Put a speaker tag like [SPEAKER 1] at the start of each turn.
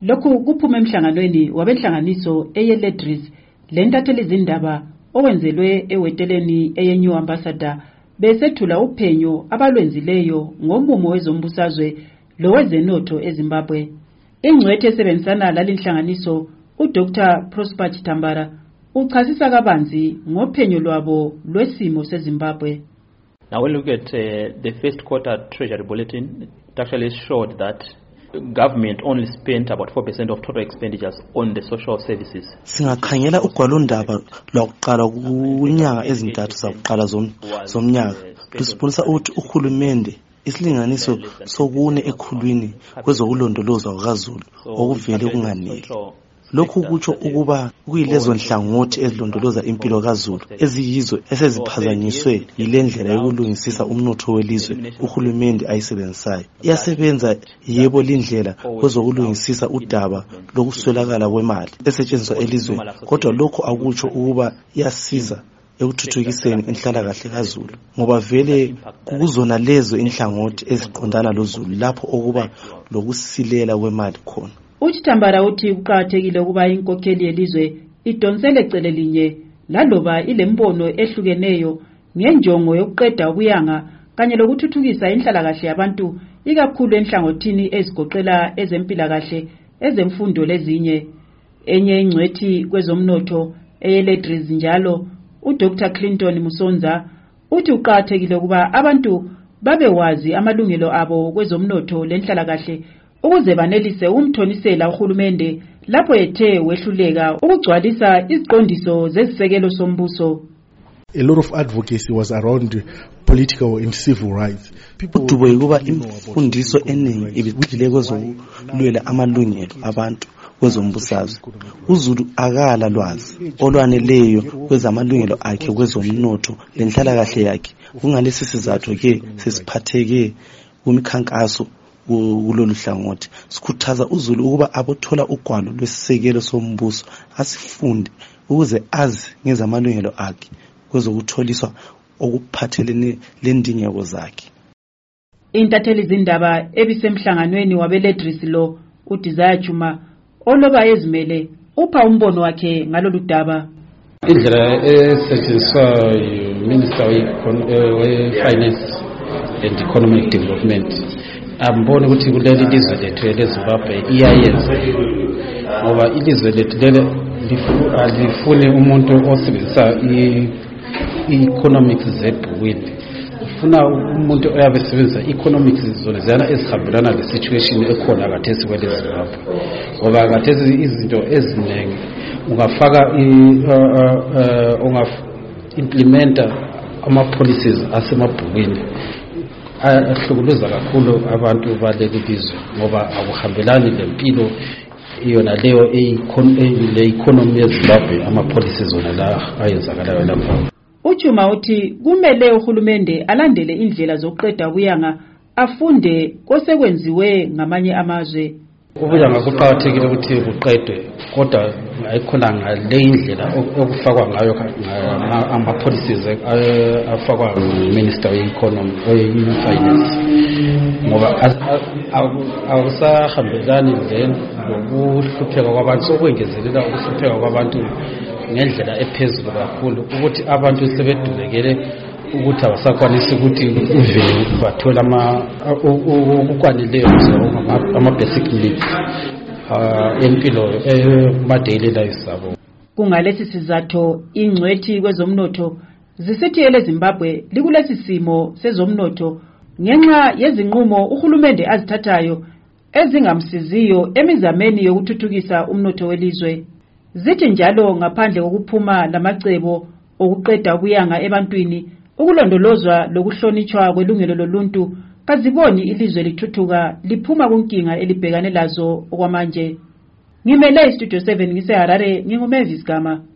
[SPEAKER 1] Lokhu kuphuma emhlanganweni wabenhlanganiso eyeLedris lentatheli izindaba owenzelwe eweteleni eyeNew Ambassador besethula uphenyo abalwenzileyo ngomumo wezombusazwe lowezenotho eZimbabwe. Ingcwethe esebenzisana lalinhlanganiso uDr Prosper Chitambara uchasisa kabanzi ngophenyo lwabo lwesimo seZimbabwe.
[SPEAKER 2] Now we look at the first quarter Treasury Bulletin. It actually showed that government only spent about 4% of total expenditures on the social services.
[SPEAKER 3] Singakhangela ugwalondaba lwakuqala kunyanga ezintathu zakuqala zomnyaka lusibonisa ukuthi uhulumende isilinganiso sokune ekhulwini kwezokulondolozwa kwaZulu okuvele kunganele. Lokhu kutsho ukuba kuyilezo nhlangothi ezilondoloza impilo kaZulu eziyizo eseziphazanyiswe yilendlela yokulungisisa umnotho welizwe uhulumende ayisebenzisayo. Iyasebenza yebo lindlela kwezokulungisisa udaba lokuswelakala kwemali esetshenziswa elizweni, kodwa lokho akutsho ukuba iyasiza ekuthuthukiseni inhlalakahle kaZulu ngoba vele kuzona lezo inhlangothi eziqondana loZulu lapho okuba lokusilela kwemali khona.
[SPEAKER 1] Uchitambara uthi kuqakathekile ukuba inkokheli yelizwe idonsele ecele linye laloba ilembono ehlukeneyo ngenjongo yokuqeda ubuyanga kanye lokuthuthukisa inhlalakahle yabantu ikakhulu enhlangothini ezigoqela ezempilakahle, ezemfundo lezinye. Enye ingcwethi kwezomnotho eyeLedris njalo uDr Clinton Musonza uthi uqakathekile ukuba abantu babewazi amalungelo abo kwezomnotho lenhlalakahle ukuze banelise umthonisela uhulumende lapho ethe wehluleka ukugcwalisa iziqondiso zezisekelo sombuso.
[SPEAKER 4] A lot of advocacy was around political and civil rights.
[SPEAKER 3] Udubo yukuba imfundiso eningi ibigxile kwezokulwela amalungelo abantu kwezombusazwe. uZulu akala lwazi olwaneleyo kwezamalungelo akhe kwezomnotho lenhlalakahle yakhe. Kungalesi sizathu ke sesiphatheke kumikhankaso kulolu hlangothi. Sikhuthaza uZulu ukuba abothola ugwalo lwesisekelo sombuso asifunde ukuze azi ngezamalungelo akhe kwezokutholiswa okuphathelene lendingeko zakhe.
[SPEAKER 1] Intatheli izindaba ebisemhlanganweni wabeLedris lo uDesire Chuma oloba ezimele upha umbono wakhe ngalolu daba.
[SPEAKER 5] Indlela esetshenziswa yiMinister we-Finance and Economic Development ambone ukuthi kuleli lizwe lethu leZimbabwe iyayenza ngoba ilizwe lethu alifune umuntu osebenzisa i-economics zebhukwini. Ufuna umuntu oyabe sebenzisa economics zona ziyana ezihambelana le-situation ekhona khathesi kweleZimbabwe ngoba khathesi izinto eziningi ungafaka unga-implementa ama-policies asemabhukwini ahlukuluza kakhulu abantu baleli lizwe ngoba akuhambelani lempilo iyona leyo le-economy yeZimbabwe ama-policies zona la ayenzakalayo lapha.
[SPEAKER 1] Uchuma uthi kumele uhulumende alandele indlela zokuqeda ubuyanga afunde kosekwenziwe ngamanye amazwe.
[SPEAKER 5] Ubuyanga kuqakathekile ukuthi buqedwe kodwa ayikhona ngale indlela okufakwa ngayo ama-policies afakwa Minister we-Economy we-Finance ngoba akusahambelani nokuhlupheka kwabantu sokwengezelela ukuhlupheka kwabantu ngendlela ephezulu kakhulu ukuthi abantu sebedulekele ukuthi abasakwanisi ukuthi uvele bathola okukwaneleyo ama-basic needs empilo ma-daily lives abo.
[SPEAKER 1] Kungalesi sizathu ingcwethi kwezomnotho zisithi eleZimbabwe likulesi simo sezomnotho ngenxa yezinqumo uhulumende azithathayo ezingamsiziyo emizameni yokuthuthukisa umnotho welizwe. Zithi njalo ngaphandle kokuphuma lamacebo okuqeda ubuyanga ebantwini ukulondolozwa lokuhlonitshwa kwelungelo loluntu kaziboni ilizwe lithuthuka liphuma kunkinga elibhekane lazo okwamanje. Ngimele iStudio 7 ngiseHarare, nginguMavis Gama.